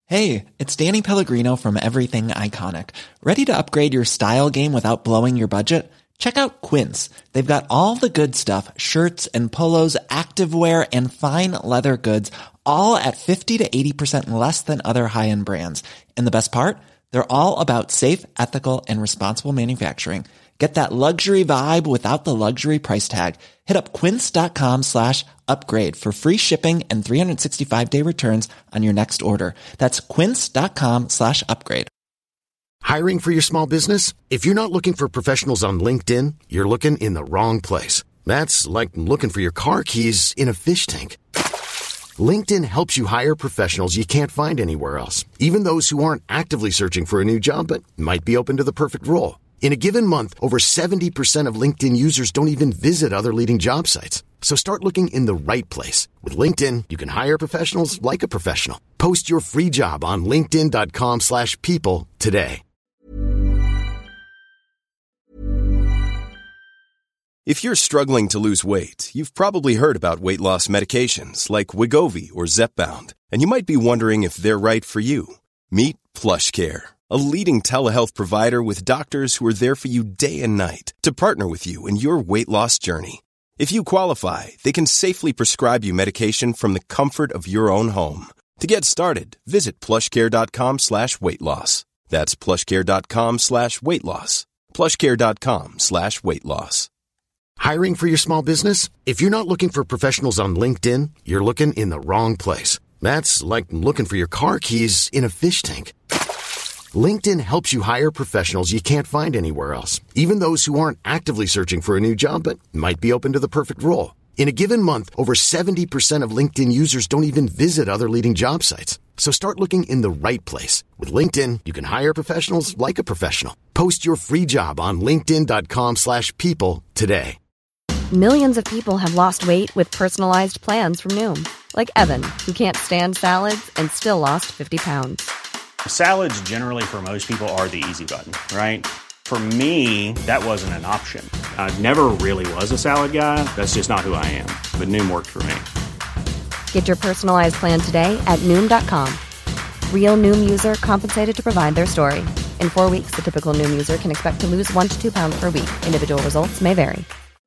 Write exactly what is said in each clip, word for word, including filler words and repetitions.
Hey, it's Danny Pellegrino from Everything Iconic. Ready to upgrade your style game without blowing your budget? Check out Quince. They've got all the good stuff, shirts and polos, activewear, and fine leather goods, all at fifty to eighty percent less than other high-end brands. And the best part? They're all about safe, ethical, and responsible manufacturing. Get that luxury vibe without the luxury price tag. Hit up quince.com slash upgrade for free shipping and three sixty-five day returns on your next order. That's quince.com slash upgrade. Hiring for your small business? If you're not looking for professionals on LinkedIn, you're looking in the wrong place. That's like looking for your car keys in a fish tank. LinkedIn helps you hire professionals you can't find anywhere else, even those who aren't actively searching for a new job but might be open to the perfect role. In a given month, over seventy percent of LinkedIn users don't even visit other leading job sites. So start looking in the right place. With LinkedIn, you can hire professionals like a professional. Post your free job on linkedin.com slash people today. If you're struggling to lose weight, you've probably heard about weight loss medications like Wegovy or Zepbound, and you might be wondering if they're right for you. Meet PlushCare, a leading telehealth provider with doctors who are there for you day and night to partner with you in your weight loss journey. If you qualify, they can safely prescribe you medication from the comfort of your own home. To get started, visit plushcare.com slash weight loss. That's plushcare.com slash weight loss. plushcare.com slash weight loss. Hiring for your small business? If you're not looking for professionals on LinkedIn, you're looking in the wrong place. That's like looking for your car keys in a fish tank. LinkedIn helps you hire professionals you can't find anywhere else, even those who aren't actively searching for a new job but might be open to the perfect role. In a given month, over seventy percent of LinkedIn users don't even visit other leading job sites. So start looking in the right place. With LinkedIn, you can hire professionals like a professional. Post your free job on linkedin.com slash people today. Millions of people have lost weight with personalized plans from Noom. Like Evan, who can't stand salads and still lost fifty pounds. Salads generally for most people are the easy button, right? For me, that wasn't an option. I never really was a salad guy. That's just not who I am. But Noom worked for me. Get your personalized plan today at Noom dot com. Real Noom user compensated to provide their story. In four weeks, the typical Noom user can expect to lose one to two pounds per week. Individual results may vary.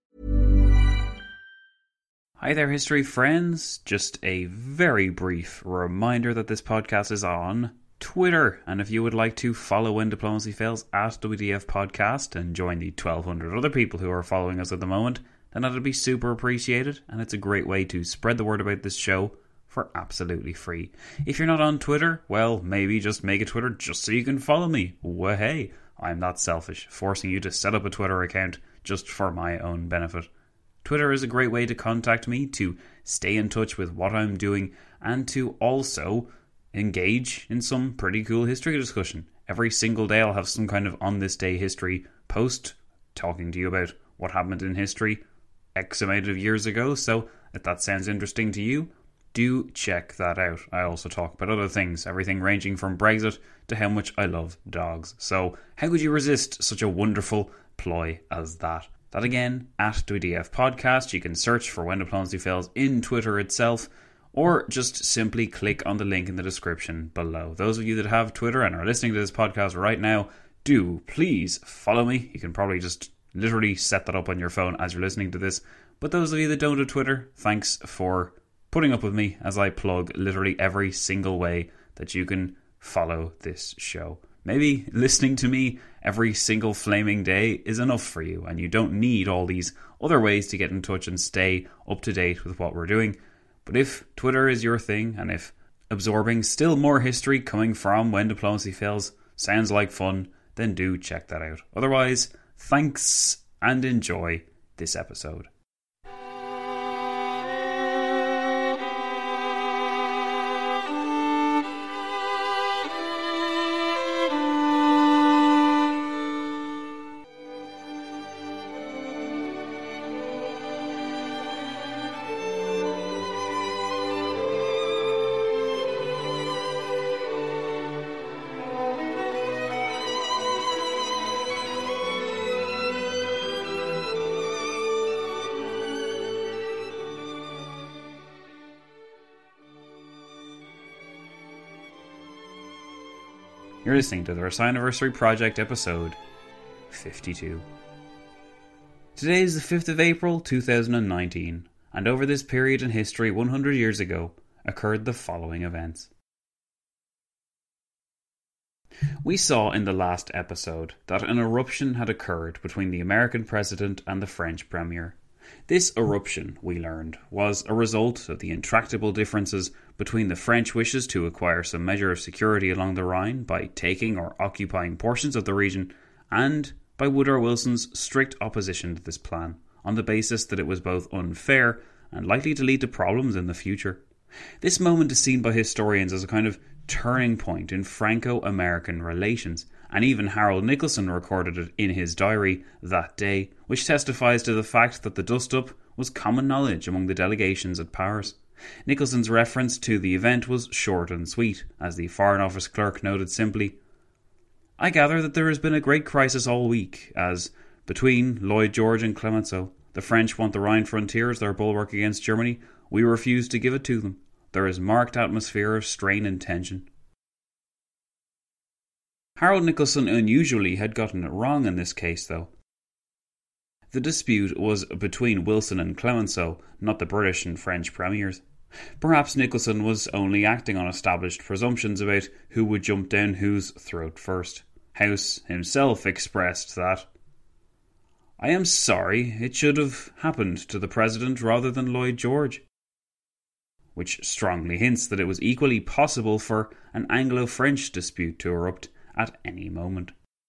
Hi there, history friends. Just a very brief reminder that this podcast is on Twitter, and if you would like to follow When Diplomacy Fails at W D F Podcast and join the twelve hundred other people who are following us at the moment, then that'd be super appreciated, and it's a great way to spread the word about this show for absolutely free. If you're not on Twitter, well, maybe just make a Twitter just so you can follow me. Well, hey, I'm not selfish, forcing you to set up a Twitter account just for my own benefit. Twitter is a great way to contact me, to stay in touch with what I'm doing, and to also engage in some pretty cool history discussion. Every single day I'll have some kind of on this day history post talking to you about what happened in history X amount of years ago. So if that sounds interesting to you, do check that out. I also talk about other things, everything ranging from Brexit to how much I love dogs. So how could you resist such a wonderful ploy as that? That again, at W D F Podcast. You can search for When Diplomacy Fails in Twitter itself, or just simply click on the link in the description below. Those of you that have Twitter and are listening to this podcast right now, do please follow me. You can probably just literally set that up on your phone as you're listening to this. But those of you that don't have Twitter, thanks for putting up with me as I plug literally every single way that you can follow this show. Maybe listening to me every single flaming day is enough for you, and you don't need all these other ways to get in touch and stay up to date with what we're doing. But if Twitter is your thing, and if absorbing still more history coming from When Diplomacy Fails sounds like fun, then do check that out. Otherwise, thanks and enjoy this episode. You're listening to the Versailles Project episode fifty-two. Today is the fifth of April two thousand nineteen, and over this period in history one hundred years ago occurred the following events. We saw in the last episode that an eruption had occurred between the American president and the French premier. This eruption, we learned, was a result of the intractable differences between the French wishes to acquire some measure of security along the Rhine by taking or occupying portions of the region, and by Woodrow Wilson's strict opposition to this plan, on the basis that it was both unfair and likely to lead to problems in the future. This moment is seen by historians as a kind of turning point in Franco-American relations, and even Harold Nicolson recorded it in his diary that day, which testifies to the fact that the dust-up was common knowledge among the delegations at Paris. Nicholson's reference to the event was short and sweet, as the Foreign Office clerk noted simply, "I gather that there has been a great crisis all week, as, between Lloyd George and Clemenceau, the French want the Rhine frontier as their bulwark against Germany. We refuse to give it to them. There is marked atmosphere of strain and tension." Harold Nicolson unusually had gotten it wrong in this case, though. The dispute was between Wilson and Clemenceau, not the British and French premiers. Perhaps Nicolson was only acting on established presumptions about who would jump down whose throat first. House himself expressed that, "I am sorry it should have happened to the President rather than Lloyd George," which strongly hints that it was equally possible for an Anglo-French dispute to erupt at any moment.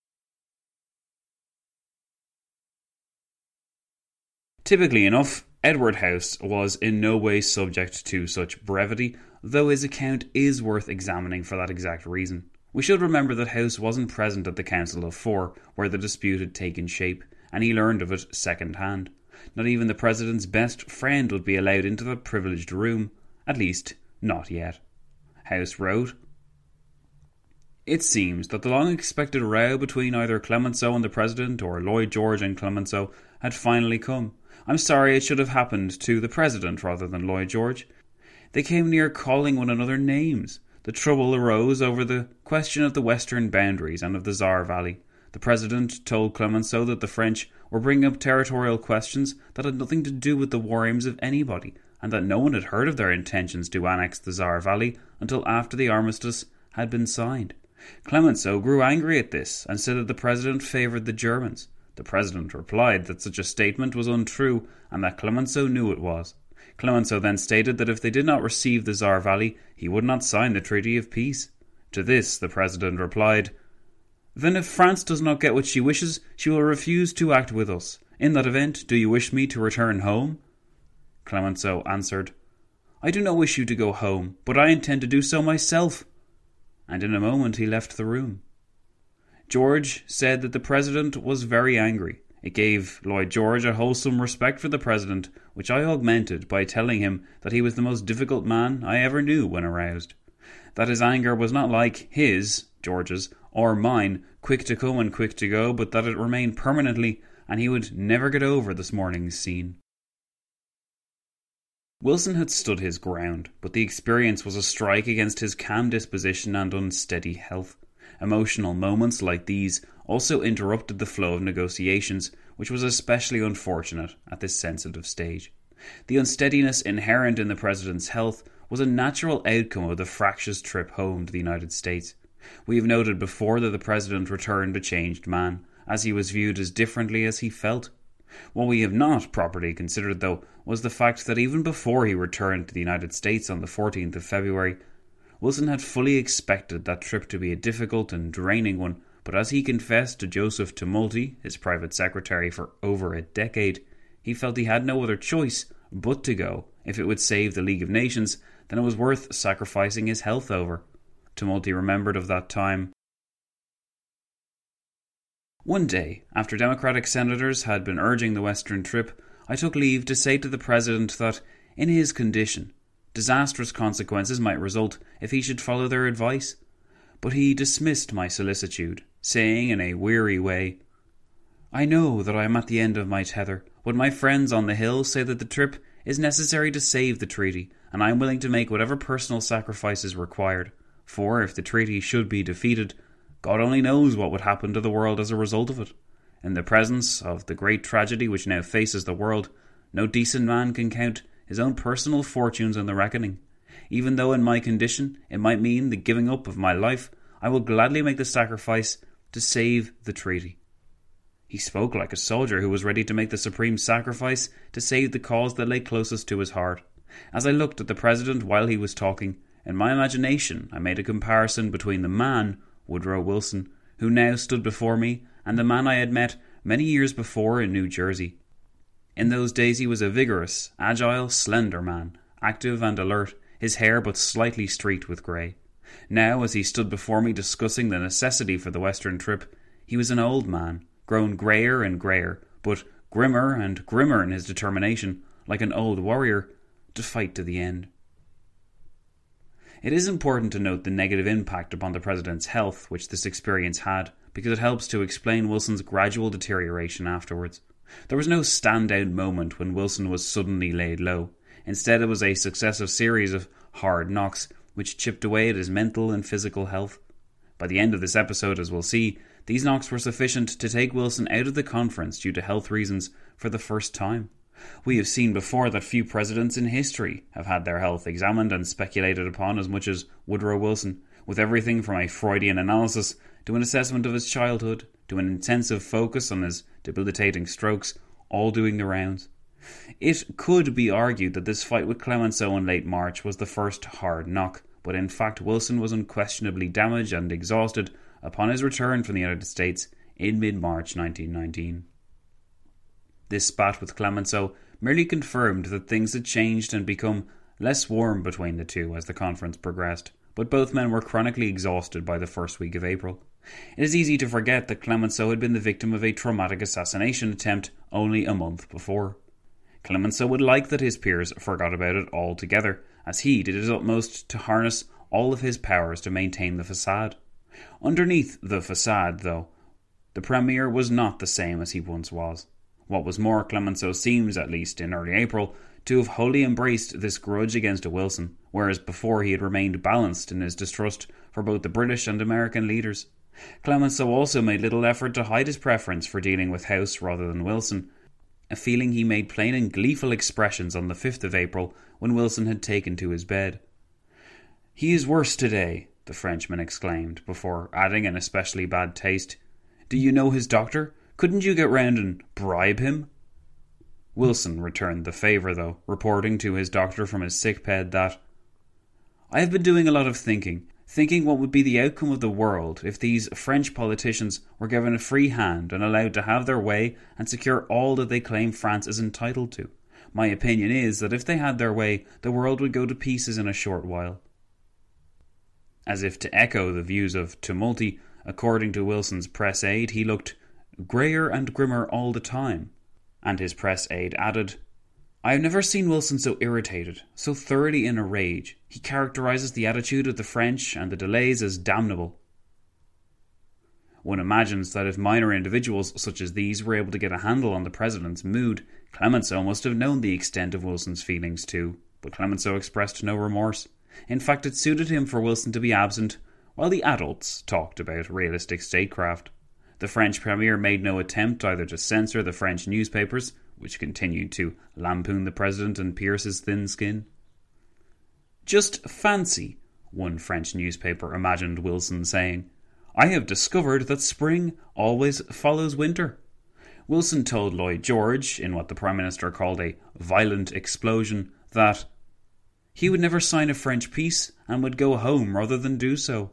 Typically enough, Edward House was in no way subject to such brevity, though his account is worth examining for that exact reason. We should remember that House wasn't present at the Council of Four, where the dispute had taken shape, and he learned of it second hand. Not even the President's best friend would be allowed into that privileged room, at least not yet. House wrote, "It seems that the long-expected row between either Clemenceau and the President, or Lloyd George and Clemenceau, had finally come. I'm sorry it should have happened to the President rather than Lloyd George. They came near calling one another names. The trouble arose over the question of the western boundaries and of the Saar Valley. The President told Clemenceau that the French were bringing up territorial questions that had nothing to do with the war aims of anybody, and that no one had heard of their intentions to annex the Saar Valley until after the armistice had been signed. Clemenceau grew angry at this and said that the President favoured the Germans. The President replied that such a statement was untrue and that Clemenceau knew it was. Clemenceau then stated that if they did not receive the Saar Valley, he would not sign the Treaty of Peace. To this the President replied, "Then if France does not get what she wishes, she will refuse to act with us. In that event, do you wish me to return home?" Clemenceau answered, "I do not wish you to go home, but I intend to do so myself." And in a moment he left the room. George said that the President was very angry. It gave Lloyd George a wholesome respect for the President, which I augmented by telling him that he was the most difficult man I ever knew when aroused. That his anger was not like his, George's, or mine, quick to come and quick to go, but that it remained permanently, and he would never get over this morning's scene. Wilson had stood his ground, but the experience was a strike against his calm disposition and unsteady health. Emotional moments like these also interrupted the flow of negotiations, which was especially unfortunate at this sensitive stage. The unsteadiness inherent in the President's health was a natural outcome of the fractious trip home to the United States. We have noted before that the President returned a changed man, as he was viewed as differently as he felt. What we have not properly considered, though, was the fact that even before he returned to the United States on the fourteenth of February, Wilson had fully expected that trip to be a difficult and draining one, but as he confessed to Joseph Tumulty, his private secretary for over a decade, he felt he had no other choice but to go. If it would save the League of Nations, then it was worth sacrificing his health over. Tumulty remembered of that time. One day, after Democratic senators had been urging the Western trip, I took leave to say to the President that, in his condition, disastrous consequences might result if he should follow their advice. But he dismissed my solicitude, saying in a weary way, "I know that I am at the end of my tether, but my friends on the Hill say that the trip is necessary to save the treaty, and I am willing to make whatever personal sacrifice is required, for if the treaty should be defeated, God only knows what would happen to the world as a result of it. In the presence of the great tragedy which now faces the world, no decent man can count his own personal fortunes on the reckoning. Even though in my condition it might mean the giving up of my life, I will gladly make the sacrifice to save the treaty. He spoke like a soldier who was ready to make the supreme sacrifice to save the cause that lay closest to his heart. As I looked at the President while he was talking, in my imagination I made a comparison between the man, Woodrow Wilson, who now stood before me, and the man I had met many years before in New Jersey. In those days he was a vigorous, agile, slender man, active and alert, his hair but slightly streaked with grey. Now, as he stood before me discussing the necessity for the western trip, he was an old man, grown greyer and greyer, but grimmer and grimmer in his determination, like an old warrior, to fight to the end. It is important to note the negative impact upon the President's health which this experience had, because it helps to explain Wilson's gradual deterioration afterwards. There was no standout moment when Wilson was suddenly laid low. Instead, it was a successive series of hard knocks which chipped away at his mental and physical health. By the end of this episode, as we'll see, these knocks were sufficient to take Wilson out of the conference due to health reasons for the first time. We have seen before that few presidents in history have had their health examined and speculated upon as much as Woodrow Wilson, with everything from a Freudian analysis to an assessment of his childhood to an intensive focus on his debilitating strokes, all doing the rounds. It could be argued that this fight with Clemenceau in late March was the first hard knock, but in fact Wilson was unquestionably damaged and exhausted upon his return from the United States in mid-March nineteen nineteen. This spat with Clemenceau merely confirmed that things had changed and become less warm between the two as the conference progressed, but both men were chronically exhausted by the first week of April. It is easy to forget that Clemenceau had been the victim of a traumatic assassination attempt only a month before. Clemenceau would like that his peers forgot about it altogether, as he did his utmost to harness all of his powers to maintain the facade. Underneath the facade, though, the Premier was not the same as he once was. What was more, Clemenceau seems, at least in early April, to have wholly embraced this grudge against Wilson, whereas before he had remained balanced in his distrust for both the British and American leaders. Clemenceau also made little effort to hide his preference for dealing with House rather than Wilson, a feeling he made plain in gleeful expressions on the fifth of April when Wilson had taken to his bed. "He is worse today," the Frenchman exclaimed, before adding in especially bad taste, "Do you know his doctor? Couldn't you get round and bribe him?" Wilson returned the favour, though, reporting to his doctor from his sick bed that, "I have been doing a lot of thinking, thinking what would be the outcome of the world if these French politicians were given a free hand and allowed to have their way and secure all that they claim France is entitled to. My opinion is that if they had their way, the world would go to pieces in a short while." As if to echo the views of Tumulty, according to Wilson's press aide, he looked greyer and grimmer all the time. And his press aide added, "I have never seen Wilson so irritated, so thoroughly in a rage. He characterises the attitude of the French and the delays as damnable." One imagines that if minor individuals such as these were able to get a handle on the President's mood, Clemenceau must have known the extent of Wilson's feelings too, but Clemenceau expressed no remorse. In fact, it suited him for Wilson to be absent while the adults talked about realistic statecraft. The French Premier made no attempt either to censor the French newspapers, which continued to lampoon the President and pierce his thin skin. "Just fancy," one French newspaper imagined Wilson saying, "I have discovered that spring always follows winter." Wilson told Lloyd George, in what the Prime Minister called a violent explosion, that he would never sign a French peace and would go home rather than do so.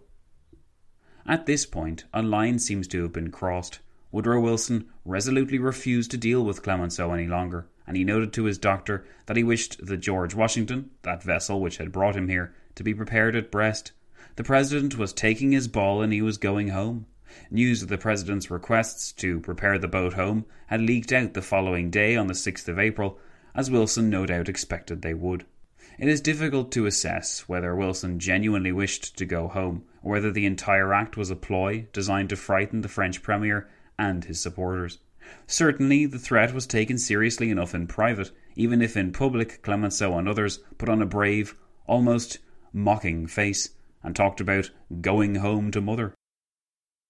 At this point, a line seems to have been crossed. Woodrow Wilson resolutely refused to deal with Clemenceau any longer, and he noted to his doctor that he wished the George Washington, that vessel which had brought him here, to be prepared at Brest. The President was taking his ball and he was going home. News of the President's requests to prepare the boat home had leaked out the following day on the sixth of April, as Wilson no doubt expected they would. It is difficult to assess whether Wilson genuinely wished to go home, or whether the entire act was a ploy designed to frighten the French Premier and his supporters. Certainly, the threat was taken seriously enough in private, even if in public Clemenceau and others put on a brave, almost mocking face, and talked about going home to mother.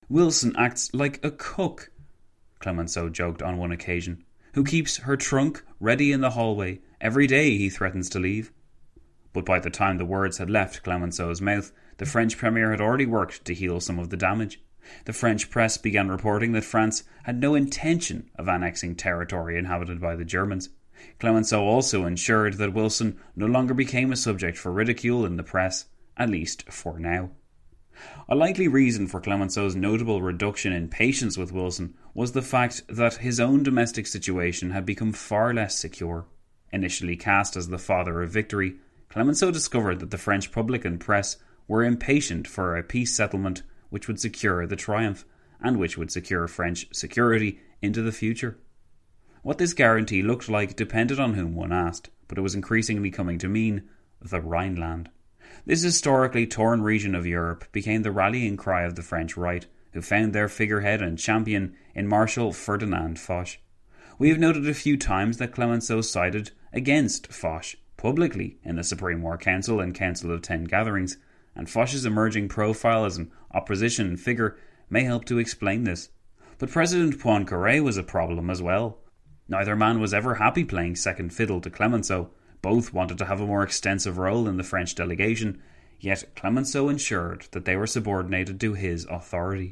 Wilson acts like a cook, Clemenceau joked on one occasion, who keeps her trunk ready in the hallway every day he threatens to leave. But by the time the words had left Clemenceau's mouth, the French premier had already worked to heal some of the damage. The French press began reporting that France had no intention of annexing territory inhabited by the Germans. Clemenceau also ensured that Wilson no longer became a subject for ridicule in the press, at least for now. A likely reason for Clemenceau's notable reduction in patience with Wilson was the fact that his own domestic situation had become far less secure. Initially cast as the father of victory, Clemenceau discovered that the French public and press were impatient for a peace settlement which would secure the triumph, and which would secure French security into the future. What this guarantee looked like depended on whom one asked, but it was increasingly coming to mean the Rhineland. This historically torn region of Europe became the rallying cry of the French right, who found their figurehead and champion in Marshal Ferdinand Foch. We have noted a few times that Clemenceau sided against Foch publicly in the Supreme War Council and Council of Ten gatherings, and Foch's emerging profile as an opposition figure may help to explain this. But President Poincaré was a problem as well. Neither man was ever happy playing second fiddle to Clemenceau. Both wanted to have a more extensive role in the French delegation, yet Clemenceau ensured that they were subordinated to his authority.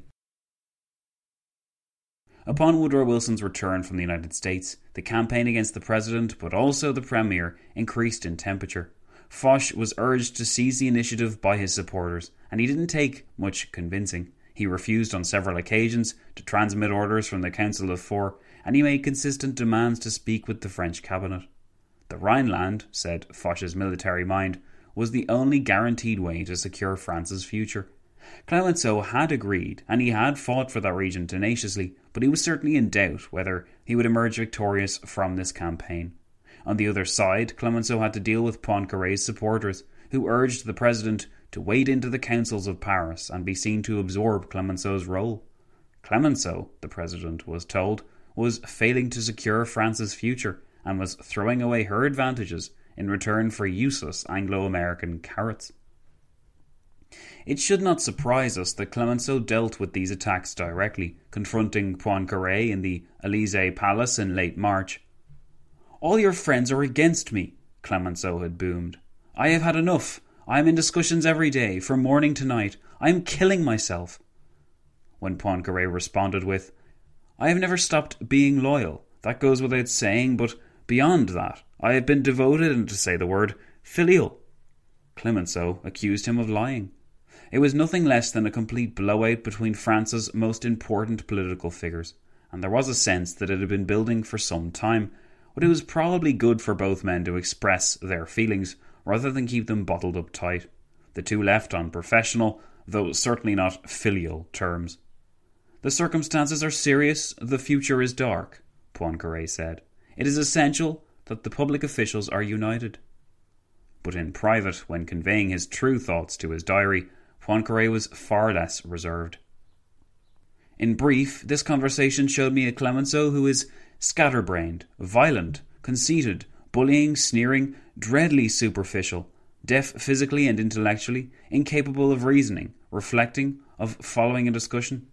Upon Woodrow Wilson's return from the United States, the campaign against the president, but also the premier, increased in temperature. Foch was urged to seize the initiative by his supporters, and he didn't take much convincing. He refused on several occasions to transmit orders from the Council of Four, and he made consistent demands to speak with the French cabinet. The Rhineland, said Foch's military mind, was the only guaranteed way to secure France's future. Clemenceau had agreed, and he had fought for that region tenaciously, but he was certainly in doubt whether he would emerge victorious from this campaign. On the other side, Clemenceau had to deal with Poincaré's supporters, who urged the president to wade into the councils of Paris and be seen to absorb Clemenceau's role. Clemenceau, the president was told, was failing to secure France's future and was throwing away her advantages in return for useless Anglo-American carrots. It should not surprise us that Clemenceau dealt with these attacks directly, confronting Poincaré in the Élysée Palace in late March. "All your friends are against me," Clemenceau had boomed. "I have had enough. I am in discussions every day, from morning to night. I am killing myself." When Poincaré responded with, "I have never stopped being loyal. That goes without saying, but beyond that, I have been devoted, and to say the word, filial." Clemenceau accused him of lying. It was nothing less than a complete blowout between France's most important political figures, and there was a sense that it had been building for some time, but it was probably good for both men to express their feelings rather than keep them bottled up tight. The two left on professional, though certainly not filial, terms. "The circumstances are serious, the future is dark," Poincaré said. "It is essential that the public officials are united." But in private, when conveying his true thoughts to his diary, Poincaré was far less reserved. "In brief, this conversation showed me a Clemenceau who is scatterbrained, violent, conceited, bullying, sneering, dreadly superficial, deaf physically and intellectually, incapable of reasoning, reflecting, of following a discussion."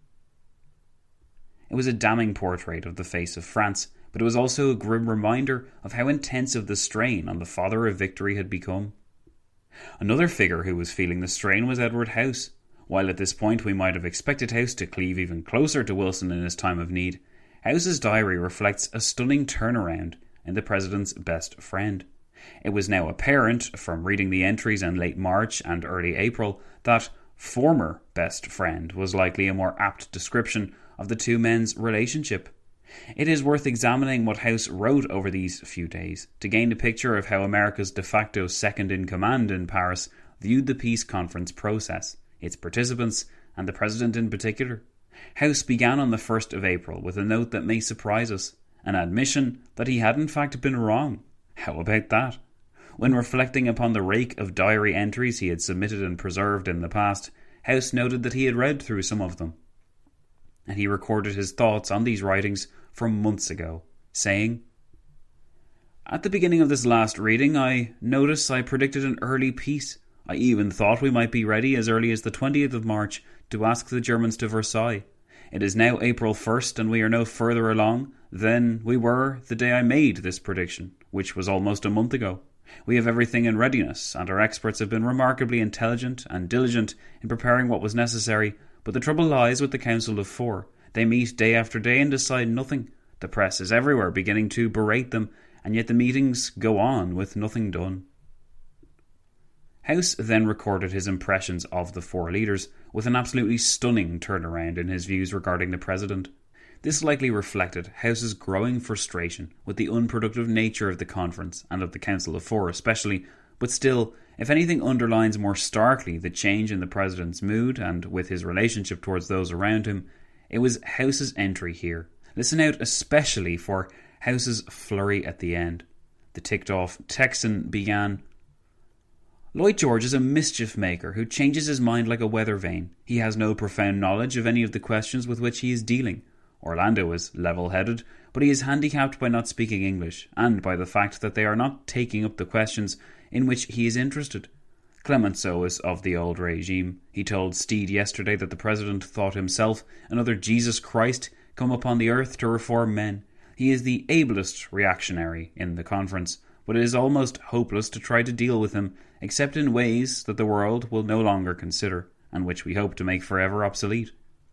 It was a damning portrait of the face of France, but it was also a grim reminder of how intensive the strain on the father of victory had become. Another figure who was feeling the strain was Edward House. While at this point we might have expected House to cleave even closer to Wilson in his time of need, House's diary reflects a stunning turnaround in the president's best friend. It was now apparent, from reading the entries in late March and early April, that former best friend was likely a more apt description of the two men's relationship. It is worth examining what House wrote over these few days to gain a picture of how America's de facto second-in-command in Paris viewed the peace conference process, its participants, and the president in particular. House began on the first of April with a note that may surprise us, an admission that he had in fact been wrong. How about that? When reflecting upon the rake of diary entries he had submitted and preserved in the past, House noted that he had read through some of them, and he recorded his thoughts on these writings from months ago, saying, "At the beginning of this last reading, I notice I predicted an early peace. I even thought we might be ready as early as the twentieth of March to ask the Germans to Versailles. It is now April first and we are no further along than we were the day I made this prediction, which was almost a month ago. We have everything in readiness, and our experts have been remarkably intelligent and diligent in preparing what was necessary, but the trouble lies with the Council of Four. They meet day after day and decide nothing. The press is everywhere beginning to berate them, and yet the meetings go on with nothing done. House then recorded his impressions of the four leaders, with an absolutely stunning turnaround in his views regarding the president. This likely reflected House's growing frustration with the unproductive nature of the conference and of the Council of Four especially, but still, if anything underlines more starkly the change in the president's mood and with his relationship towards those around him, it was House's entry here. Listen out especially for House's flurry at the end. The ticked-off Texan began, "Lloyd George is a mischief maker who changes his mind like a weather vane. He has no profound knowledge of any of the questions with which he is dealing. Orlando is level-headed, but he is handicapped by not speaking English, and by the fact that they are not taking up the questions in which he is interested. Clemenceau is of the old regime. He told Steed yesterday that the president thought himself another Jesus Christ come upon the earth to reform men. He is the ablest reactionary in the conference, but it is almost hopeless to try to deal with him, except in ways that the world will no longer consider, and which we hope to make forever obsolete.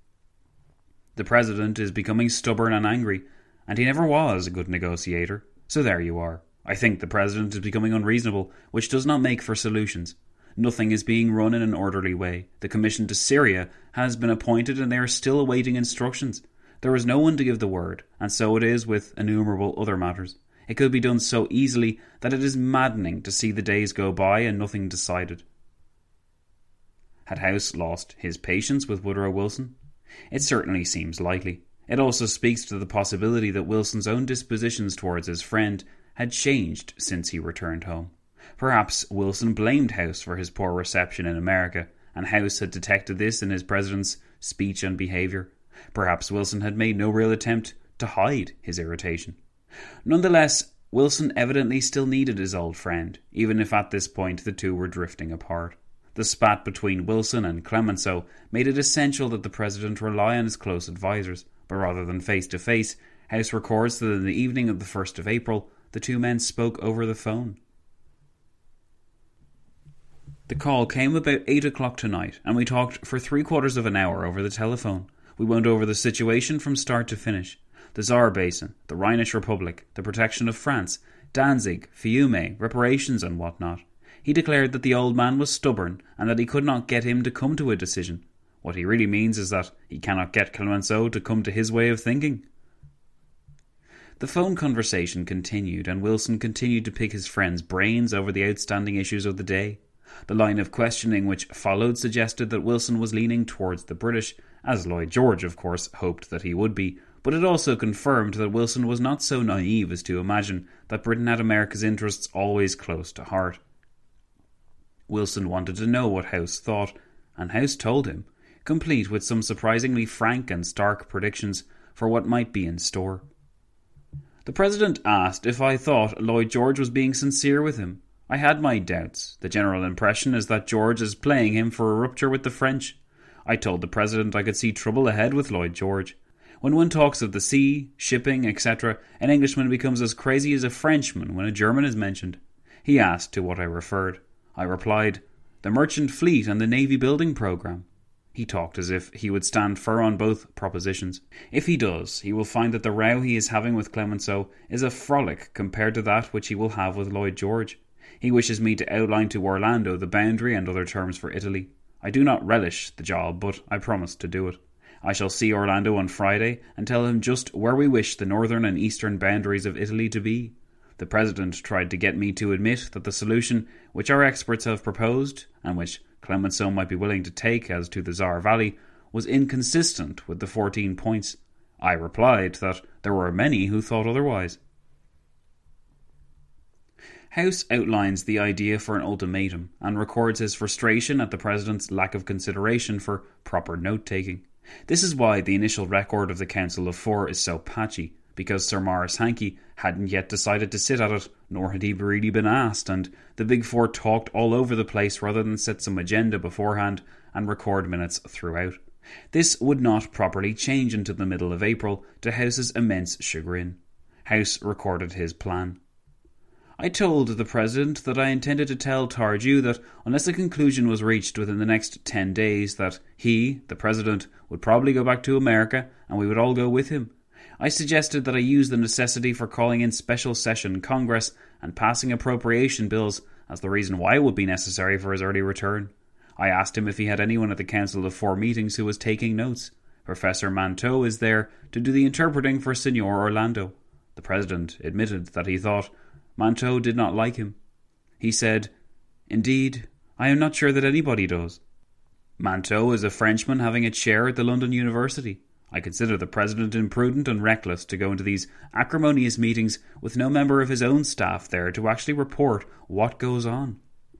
The president is becoming stubborn and angry, and he never was a good negotiator. So there you are. I think the president is becoming unreasonable, which does not make for solutions. Nothing is being run in an orderly way. The commission to Syria has been appointed and they are still awaiting instructions. There is no one to give the word, and so it is with innumerable other matters. It could be done so easily that it is maddening to see the days go by and nothing decided." Had House lost his patience with Woodrow Wilson? It certainly seems likely. It also speaks to the possibility that Wilson's own dispositions towards his friend had changed since he returned home. Perhaps Wilson blamed House for his poor reception in America, and House had detected this in his president's speech and behaviour. Perhaps Wilson had made no real attempt to hide his irritation. Nonetheless, Wilson evidently still needed his old friend, even if at this point the two were drifting apart. The spat between Wilson and Clemenceau made it essential that the president rely on his close advisers, but rather than face-to-face, House records that in the evening of the first of April, the two men spoke over the phone. "The call came about eight o'clock tonight, and we talked for three quarters of an hour over the telephone. We went over the situation from start to finish. The Saar Basin, the Rhinish Republic, the protection of France, Danzig, Fiume, reparations and whatnot. He declared that the old man was stubborn and that he could not get him to come to a decision. What he really means is that he cannot get Clemenceau to come to his way of thinking." The phone conversation continued, and Wilson continued to pick his friend's brains over the outstanding issues of the day. The line of questioning which followed suggested that Wilson was leaning towards the British, as Lloyd George, of course, hoped that he would be, but it also confirmed that Wilson was not so naive as to imagine that Britain had America's interests always close to heart. Wilson wanted to know what House thought, and House told him, complete with some surprisingly frank and stark predictions for what might be in store. "The president asked if I thought Lloyd George was being sincere with him. I had my doubts. The general impression is that George is playing him for a rupture with the French. I told the president I could see trouble ahead with Lloyd George. When one talks of the sea, shipping, et cetera, an Englishman becomes as crazy as a Frenchman when a German is mentioned. He asked to what I referred. I replied, the merchant fleet and the navy building programme. He talked as if he would stand firm on both propositions. If he does, he will find that the row he is having with Clemenceau is a frolic compared to that which he will have with Lloyd George. He wishes me to outline to Orlando the boundary and other terms for Italy. I do not relish the job, but I promise to do it. I shall see Orlando on Friday and tell him just where we wish the northern and eastern boundaries of Italy to be. The President tried to get me to admit that the solution which our experts have proposed, and which Clemenceau might be willing to take as to the Saar Valley, was inconsistent with the fourteen points. I replied that there were many who thought otherwise. House outlines the idea for an ultimatum and records his frustration at the President's lack of consideration for proper note-taking. This is why the initial record of the Council of Four is so patchy, because Sir Maurice Hankey hadn't yet decided to sit at it, nor had he really been asked, and the Big Four talked all over the place rather than set some agenda beforehand and record minutes throughout. This would not properly change until the middle of April, to House's immense chagrin. House recorded his plan. I told the President that I intended to tell Tardew that unless a conclusion was reached within the next ten days, that he, the President, would probably go back to America and we would all go with him. I suggested that I use the necessity for calling in special session Congress and passing appropriation bills as the reason why it would be necessary for his early return. I asked him if he had anyone at the Council of Four meetings who was taking notes. Professor Manteau is there to do the interpreting for Signor Orlando. The President admitted that he thought Manteau did not like him. He said, "Indeed, I am not sure that anybody does." Manteau is a Frenchman having a chair at the London University. I consider the President imprudent and reckless to go into these acrimonious meetings with no member of his own staff there to actually report what goes on.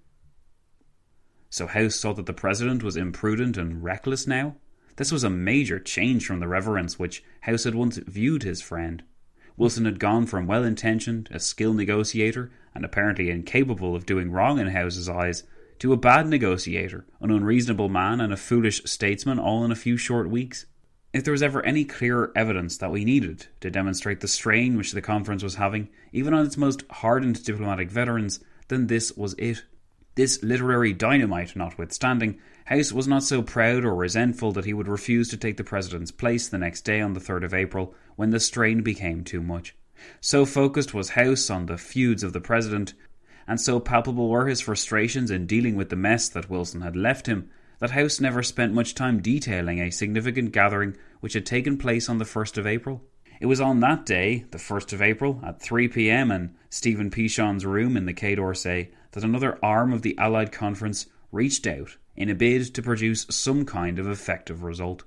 So House saw that the President was imprudent and reckless now? This was a major change from the reverence which House had once viewed his friend. Wilson had gone from well-intentioned, a skilled negotiator, and apparently incapable of doing wrong in House's eyes, to a bad negotiator, an unreasonable man, and a foolish statesman, all in a few short weeks. If there was ever any clearer evidence that we needed to demonstrate the strain which the conference was having, even on its most hardened diplomatic veterans, then this was it. This literary dynamite notwithstanding, House was not so proud or resentful that he would refuse to take the President's place the next day on the third of April, when the strain became too much. So focused was House on the feuds of the President, and so palpable were his frustrations in dealing with the mess that Wilson had left him, that House never spent much time detailing a significant gathering which had taken place on the first of April. It was on that day, the first of April, at three p.m. in Stephen Pichon's room in the Quai d'Orsay, that another arm of the Allied Conference reached out in a bid to produce some kind of effective result.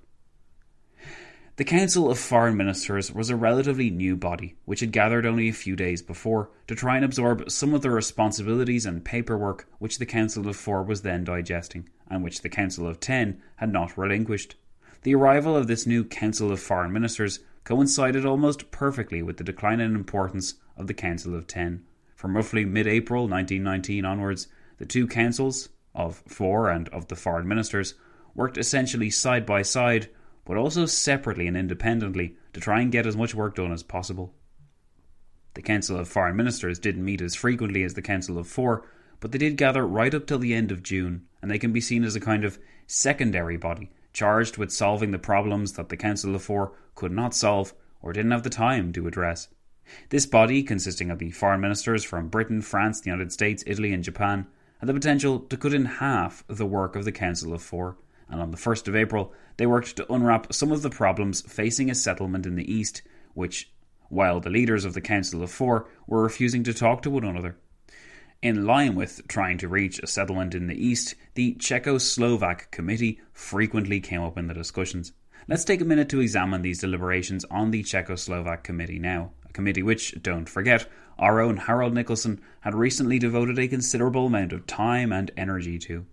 The Council of Foreign Ministers was a relatively new body, which had gathered only a few days before to try and absorb some of the responsibilities and paperwork which the Council of Four was then digesting, and which the Council of Ten had not relinquished. The arrival of this new Council of Foreign Ministers coincided almost perfectly with the decline in importance of the Council of Ten. From roughly mid-April nineteen nineteen onwards, the two councils, of Four and of the Foreign Ministers, worked essentially side by side, but also separately and independently, to try and get as much work done as possible. The Council of Foreign Ministers didn't meet as frequently as the Council of Four, but they did gather right up till the end of June, and they can be seen as a kind of secondary body, charged with solving the problems that the Council of Four could not solve or didn't have the time to address. This body, consisting of the foreign ministers from Britain, France, the United States, Italy and Japan, had the potential to cut in half the work of the Council of Four, and on the first of April they worked to unwrap some of the problems facing a settlement in the East, which, while the leaders of the Council of Four were refusing to talk to one another. In line with trying to reach a settlement in the East, the Czechoslovak Committee frequently came up in the discussions. Let's take a minute to examine these deliberations on the Czechoslovak Committee now, a committee which, don't forget, our own Harold Nicolson had recently devoted a considerable amount of time and energy to.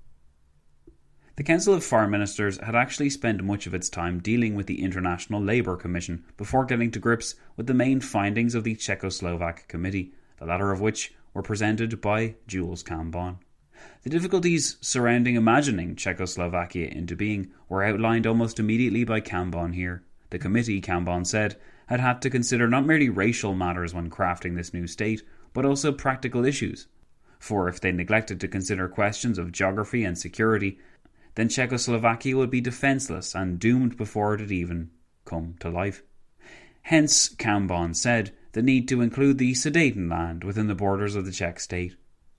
The Council of Foreign Ministers had actually spent much of its time dealing with the International Labour Commission before getting to grips with the main findings of the Czechoslovak Committee, the latter of which were presented by Jules Cambon. The difficulties surrounding imagining Czechoslovakia into being were outlined almost immediately by Cambon here. The committee, Cambon said, had had to consider not merely racial matters when crafting this new state, but also practical issues. For if they neglected to consider questions of geography and security, then Czechoslovakia would be defenceless and doomed before it had even come to life. Hence, Cambon said, the need to include the Sudetenland within the borders of the Czech state.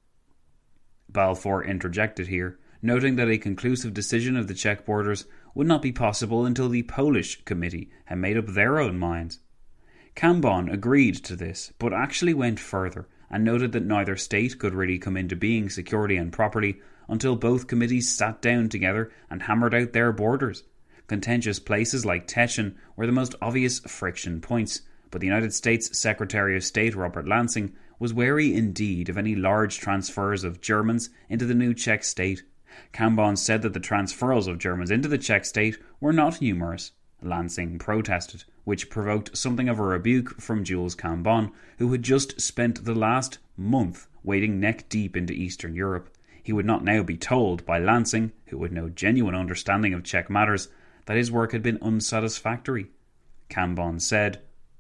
Balfour interjected here, noting that a conclusive decision of the Czech borders would not be possible until the Polish committee had made up their own minds. Cambon agreed to this, but actually went further, and noted that neither state could really come into being securely and properly until both committees sat down together and hammered out their borders. Contentious places like Teschen were the most obvious friction points, but the United States Secretary of State Robert Lansing was wary indeed of any large transfers of Germans into the new Czech state. Cambon said that the transfers of Germans into the Czech state were not numerous. Lansing protested, which provoked something of a rebuke from Jules Cambon, who had just spent the last month wading neck-deep into Eastern Europe. He would not now be told by Lansing, who had no genuine understanding of Czech matters, that his work had been unsatisfactory. Cambon said,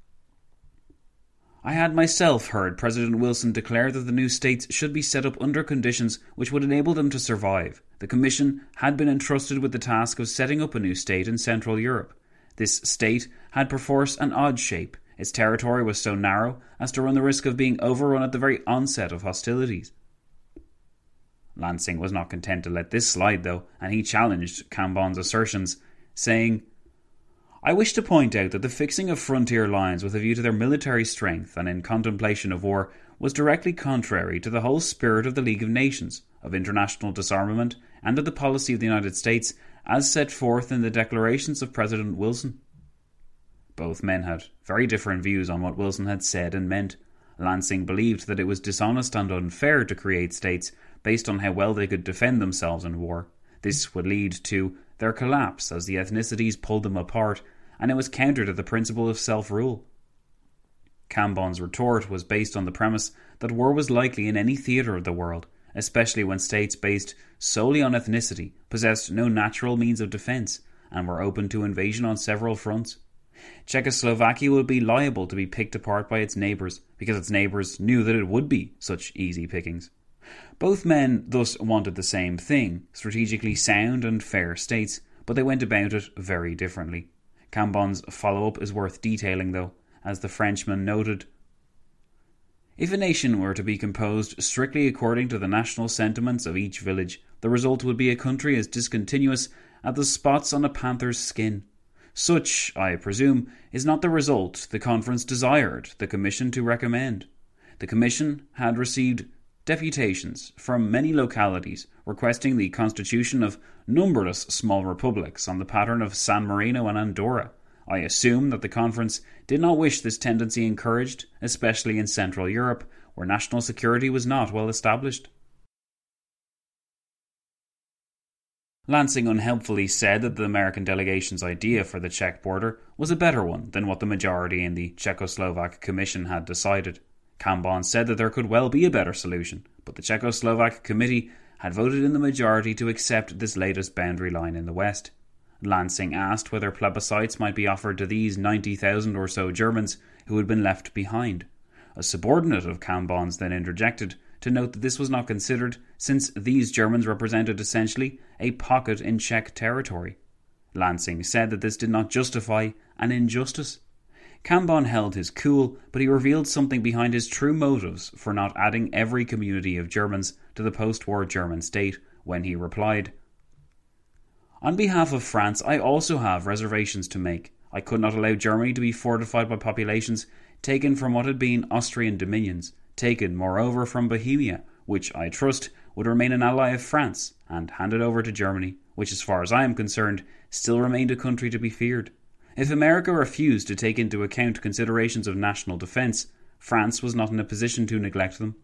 "I had myself heard President Wilson declare that the new states should be set up under conditions which would enable them to survive. The Commission had been entrusted with the task of setting up a new state in Central Europe. This state had perforce an odd shape. Its territory was so narrow as to run the risk of being overrun at the very onset of hostilities." Lansing was not content to let this slide, though, and he challenged Cambon's assertions, saying, "I wish to point out that the fixing of frontier lines with a view to their military strength and in contemplation of war was directly contrary to the whole spirit of the League of Nations, of international disarmament, and of the policy of the United States as set forth in the declarations of President Wilson." Both men had very different views on what Wilson had said and meant. Lansing believed that it was dishonest and unfair to create states based on how well they could defend themselves in war. This would lead to their collapse as the ethnicities pulled them apart, and it was counter to the principle of self-rule. Cambon's retort was based on the premise that war was likely in any theatre of the world, especially when states based solely on ethnicity possessed no natural means of defence and were open to invasion on several fronts. Czechoslovakia would be liable to be picked apart by its neighbours, because its neighbours knew that it would be such easy pickings. Both men thus wanted the same thing, strategically sound and fair states, but they went about it very differently. Cambon's follow-up is worth detailing, though, as the Frenchman noted, "If a nation were to be composed strictly according to the national sentiments of each village, the result would be a country as discontinuous as the spots on a panther's skin. Such, I presume, is not the result the conference desired the Commission to recommend. The Commission had received deputations from many localities requesting the constitution of numberless small republics on the pattern of San Marino and Andorra. I assume that the conference did not wish this tendency encouraged, especially in Central Europe, where national security was not well established." Lansing unhelpfully said that the American delegation's idea for the Czech border was a better one than what the majority in the Czechoslovak Commission had decided. Cambon said that there could well be a better solution, but the Czechoslovak Committee had voted in the majority to accept this latest boundary line in the west. Lansing asked whether plebiscites might be offered to these ninety thousand or so Germans who had been left behind. A subordinate of Cambon's then interjected to note that this was not considered, since these Germans represented essentially a pocket in Czech territory. Lansing said that this did not justify an injustice. Cambon held his cool, but he revealed something behind his true motives for not adding every community of Germans to the post-war German state when he replied, "On behalf of France, I also have reservations to make. I could not allow Germany to be fortified by populations taken from what had been Austrian dominions, taken, moreover, from Bohemia, which, I trust, would remain an ally of France, and handed over to Germany, which, as far as I am concerned, still remained a country to be feared. If America refused to take into account considerations of national defence, France was not in a position to neglect them."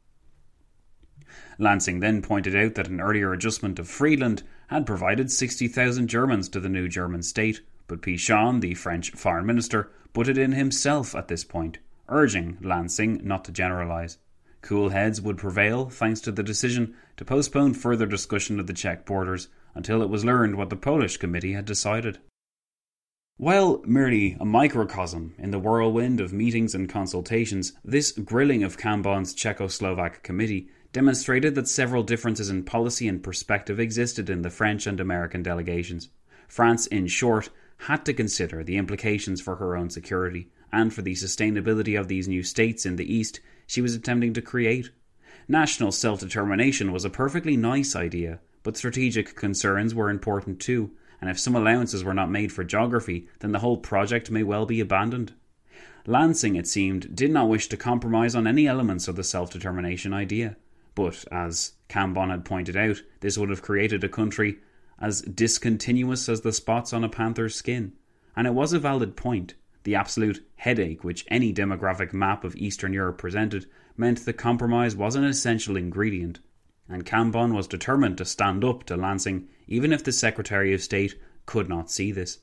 Lansing then pointed out that an earlier adjustment of Friedland had provided sixty thousand Germans to the new German state, but Pichon, the French foreign minister, put it in himself at this point, urging Lansing not to generalise. Cool heads would prevail thanks to the decision to postpone further discussion of the Czech borders until it was learned what the Polish committee had decided. While merely a microcosm in the whirlwind of meetings and consultations, this grilling of Cambon's Czechoslovak committee demonstrated that several differences in policy and perspective existed in the French and American delegations. France, in short, had to consider the implications for her own security and for the sustainability of these new states in the East she was attempting to create. National self-determination was a perfectly nice idea, but strategic concerns were important too, and if some allowances were not made for geography, then the whole project may well be abandoned. Lansing, it seemed, did not wish to compromise on any elements of the self-determination idea. But, as Cambon had pointed out, this would have created a country as discontinuous as the spots on a panther's skin. And it was a valid point. The absolute headache which any demographic map of Eastern Europe presented meant that compromise was an essential ingredient. And Cambon was determined to stand up to Lansing, even if the Secretary of State could not see this.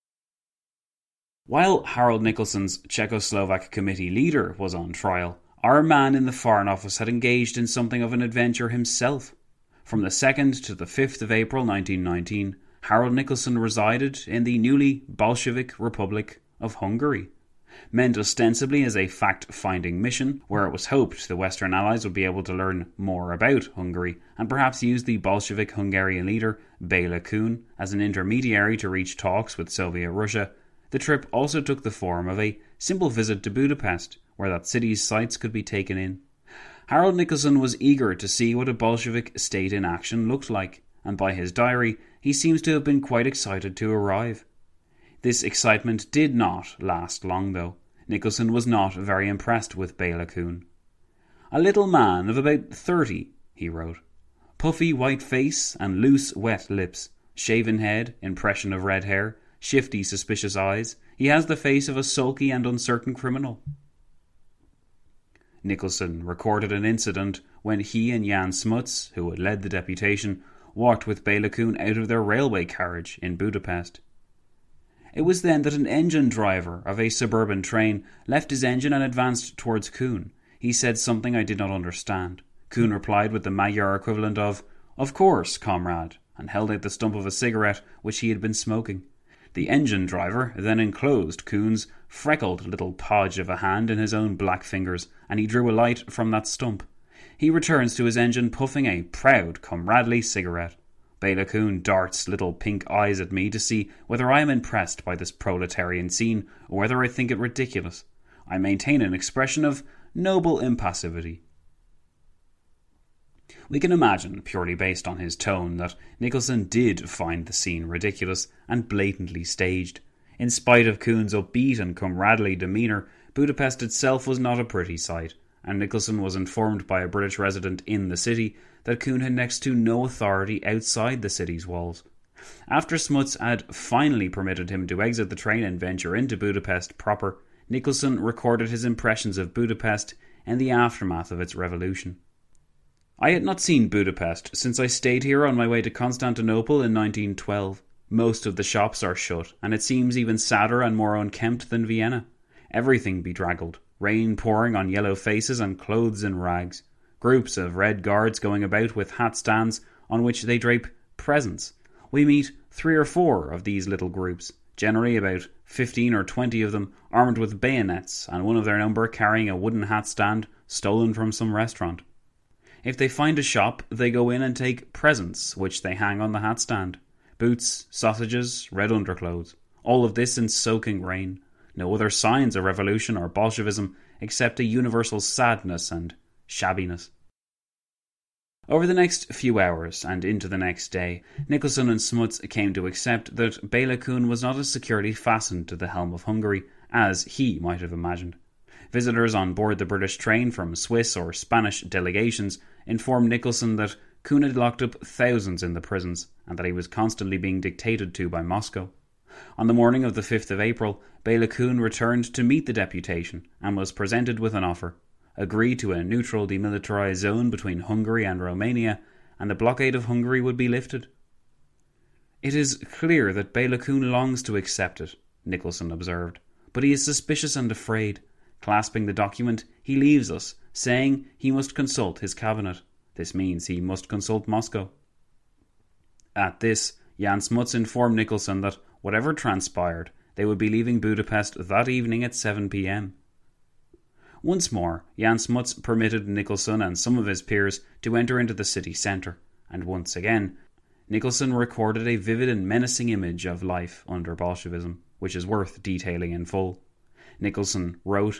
While Harold Nicholson's Czechoslovak committee leader was on trial, our man in the Foreign Office had engaged in something of an adventure himself. From the second to the fifth of April nineteen nineteen, Harold Nicolson resided in the newly Bolshevik Republic of Hungary, meant ostensibly as a fact-finding mission, where it was hoped the Western Allies would be able to learn more about Hungary and perhaps use the Bolshevik Hungarian leader Béla Kun as an intermediary to reach talks with Soviet Russia. The trip also took the form of a simple visit to Budapest, where that city's sights could be taken in. Harold Nicolson was eager to see what a Bolshevik state in action looked like, and by his diary, he seems to have been quite excited to arrive. This excitement did not last long, though. Nicolson was not very impressed with Béla Kun. "A little man of about thirty," he wrote. "Puffy white face and loose wet lips, shaven head, impression of red hair, shifty suspicious eyes. He has the face of a sulky and uncertain criminal." Nicolson recorded an incident when he and Jan Smuts, who had led the deputation, walked with Béla Kun out of their railway carriage in Budapest. It was then that an engine driver of a suburban train left his engine and advanced towards Kun. He said something I did not understand. Kun replied with the Magyar equivalent of, "Of course, comrade," and held out the stump of a cigarette which he had been smoking. The engine driver then enclosed Kun's freckled little podge of a hand in his own black fingers, and he drew a light from that stump. He returns to his engine puffing a proud, comradely cigarette. Béla Kun darts little pink eyes at me to see whether I am impressed by this proletarian scene or whether I think it ridiculous. I maintain an expression of noble impassivity. We can imagine, purely based on his tone, that Nicolson did find the scene ridiculous and blatantly staged. In spite of Kun's upbeat and comradely demeanour, Budapest itself was not a pretty sight, and Nicolson was informed by a British resident in the city that Kun had next to no authority outside the city's walls. After Smuts had finally permitted him to exit the train and venture into Budapest proper, Nicolson recorded his impressions of Budapest in the aftermath of its revolution. "I had not seen Budapest since I stayed here on my way to Constantinople in nineteen twelve. Most of the shops are shut, and it seems even sadder and more unkempt than Vienna. Everything bedraggled, rain pouring on yellow faces and clothes in rags. Groups of red guards going about with hat stands on which they drape presents. We meet three or four of these little groups, generally about fifteen or twenty of them armed with bayonets, and one of their number carrying a wooden hat stand stolen from some restaurant. If they find a shop, they go in and take presents, which they hang on the hat stand. Boots, sausages, red underclothes. All of this in soaking rain. No other signs of revolution or Bolshevism except a universal sadness and shabbiness." Over the next few hours and into the next day, Nicolson and Smuts came to accept that Béla Kun was not as securely fastened to the helm of Hungary as he might have imagined. Visitors on board the British train from Swiss or Spanish delegations informed Nicolson that Kun had locked up thousands in the prisons and that he was constantly being dictated to by Moscow. On the morning of the fifth of April, Béla Kun returned to meet the deputation and was presented with an offer: agree to a neutral demilitarized zone between Hungary and Romania, and the blockade of Hungary would be lifted. "It is clear that Béla Kun longs to accept it," Nicolson observed, "but he is suspicious and afraid. Clasping the document, he leaves us, saying he must consult his cabinet. This means he must consult Moscow." At this, Jan Smuts informed Nicolson that, whatever transpired, they would be leaving Budapest that evening at seven p.m. Once more, Jan Smuts permitted Nicolson and some of his peers to enter into the city centre, and once again, Nicolson recorded a vivid and menacing image of life under Bolshevism, which is worth detailing in full. Nicolson wrote,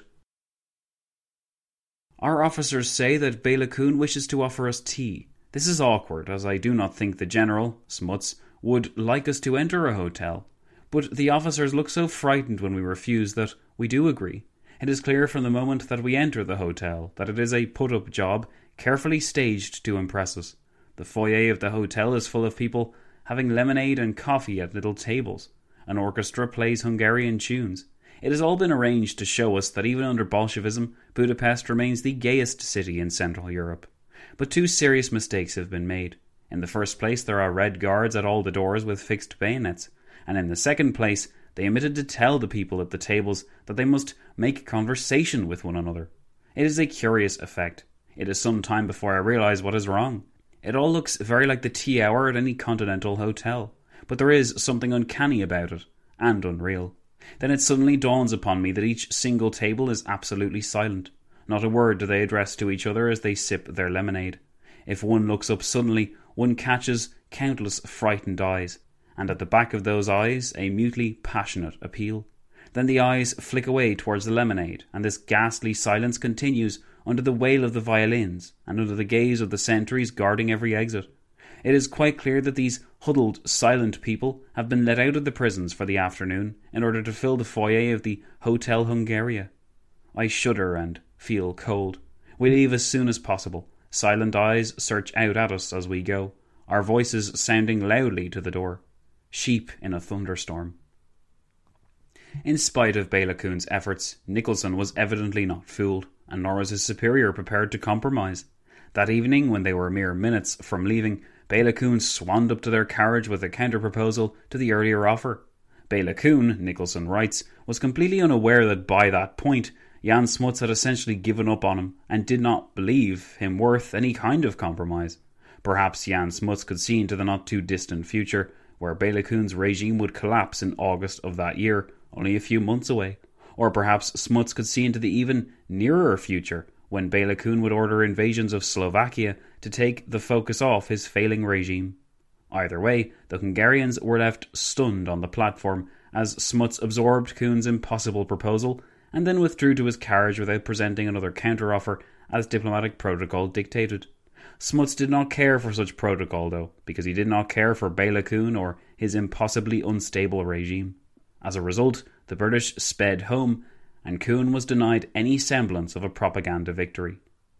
"Our officers say that Béla Kun wishes to offer us tea. This is awkward, as I do not think the General, Smuts, would like us to enter a hotel. But the officers look so frightened when we refuse that we do agree. It is clear from the moment that we enter the hotel that it is a put-up job, carefully staged to impress us. The foyer of the hotel is full of people having lemonade and coffee at little tables. An orchestra plays Hungarian tunes. It has all been arranged to show us that even under Bolshevism, Budapest remains the gayest city in Central Europe. But two serious mistakes have been made. In the first place, there are red guards at all the doors with fixed bayonets, and in the second place, they omitted to tell the people at the tables that they must make conversation with one another. It is a curious effect. It is some time before I realise what is wrong. It all looks very like the tea hour at any continental hotel. but there is something uncanny about it, and unreal. Then it suddenly dawns upon me that each single table is absolutely silent. Not a word do they address to each other as they sip their lemonade. If one looks up suddenly, one catches countless frightened eyes, and at the back of those eyes a mutely passionate appeal. Then the eyes flick away towards the lemonade, and this ghastly silence continues under the wail of the violins and under the gaze of the sentries guarding every exit. It is quite clear that these huddled, silent people have been let out of the prisons for the afternoon in order to fill the foyer of the Hotel Hungaria. I shudder and feel cold. We leave as soon as possible. Silent eyes search out at us as we go, our voices sounding loudly to the door. Sheep in a thunderstorm. In spite of Bela Kun's efforts, Nicholson was evidently not fooled, and nor was his superior prepared to compromise. That evening, when they were mere minutes from leaving, Bela Kun swanned up to their carriage with a counter-proposal to the earlier offer. Bela Kun, Nicholson writes, was completely unaware that by that point Jan Smuts had essentially given up on him and did not believe him worth any kind of compromise. Perhaps Jan Smuts could see into the not-too-distant future, where Bela Kun's regime would collapse in August of that year, only a few months away. Or perhaps Smuts could see into the even nearer future, when Bela Kun would order invasions of Slovakia to take the focus off his failing regime. Either way, the Hungarians were left stunned on the platform as Smuts absorbed Kun's impossible proposal and then withdrew to his carriage without presenting another counteroffer as diplomatic protocol dictated. Smuts did not care for such protocol, though, because he did not care for Bela Kun or his impossibly unstable regime. As a result, the British sped home, and Kun was denied any semblance of a propaganda victory.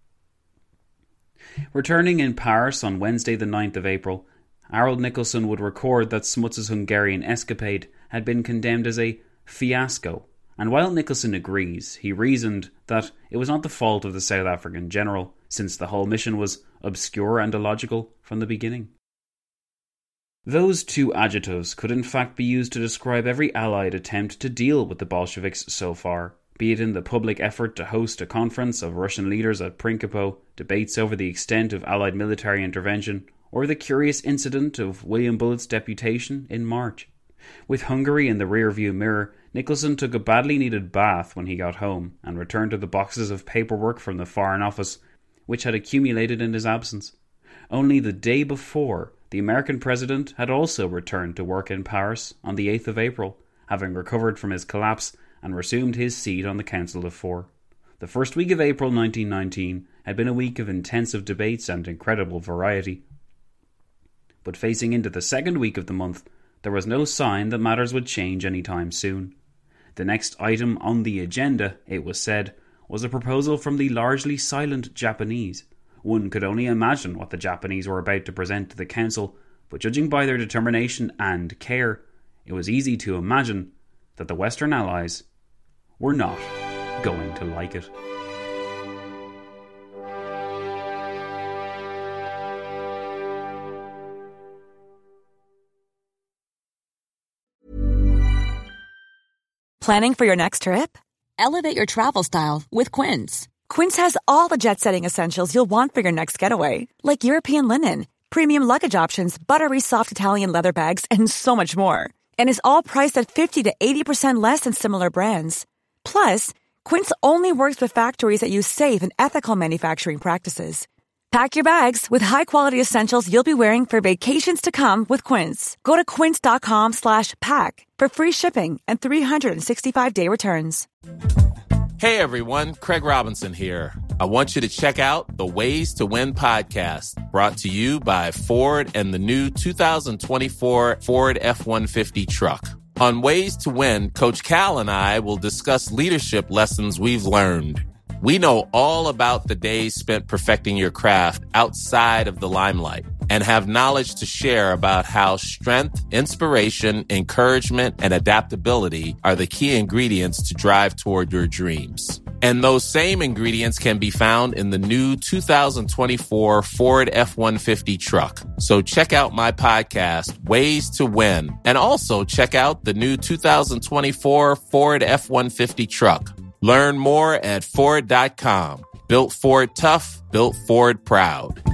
Returning in Paris on Wednesday the ninth of April, Harold Nicholson would record that Smuts' Hungarian escapade had been condemned as a fiasco, and while Nicholson agrees, he reasoned that it was not the fault of the South African general, since the whole mission was obscure and illogical from the beginning. Those two adjectives could in fact be used to describe every Allied attempt to deal with the Bolsheviks so far, be it in the public effort to host a conference of Russian leaders at Prinkipo, debates over the extent of Allied military intervention, or the curious incident of William Bullett's deputation in March. With Hungary in the rear-view mirror, Nicholson took a badly needed bath when he got home and returned to the boxes of paperwork from the Foreign Office, which had accumulated in his absence. Only the day before, the American president had also returned to work in Paris on the eighth of April, having recovered from his collapse and resumed his seat on the Council of Four. The first week of April nineteen nineteen had been a week of intensive debates and incredible variety. But facing into the second week of the month, there was no sign that matters would change any time soon. The next item on the agenda, it was said, was a proposal from the largely silent Japanese. One could only imagine what the Japanese were about to present to the Council, but judging by their determination and care, it was easy to imagine that the Western Allies were not going to like it. Planning for your next trip? Elevate your travel style with Quince. Quince has all the jet-setting essentials you'll want for your next getaway, like European linen, premium luggage options, buttery soft Italian leather bags, and so much more. And is all priced at fifty to eighty percent less than similar brands. Plus, Quince only works with factories that use safe and ethical manufacturing practices. Pack your bags with high-quality essentials you'll be wearing for vacations to come with Quince. Go to quince.com slash pack for free shipping and three sixty-five day returns. Hey everyone, Craig Robinson here. I want you to check out the Ways to Win podcast, brought to you by Ford and the new two thousand twenty-four Ford F one fifty truck. On Ways to Win, Coach Cal and I will discuss leadership lessons we've learned. We know all about the days spent perfecting your craft outside of the limelight and have knowledge to share about how strength, inspiration, encouragement, and adaptability are the key ingredients to drive toward your dreams. And those same ingredients can be found in the new two thousand twenty-four Ford F one fifty truck. So check out my podcast, Ways to Win, and also check out the new two thousand twenty-four Ford F one fifty truck. Learn more at Ford dot com. Built Ford tough, built Ford proud.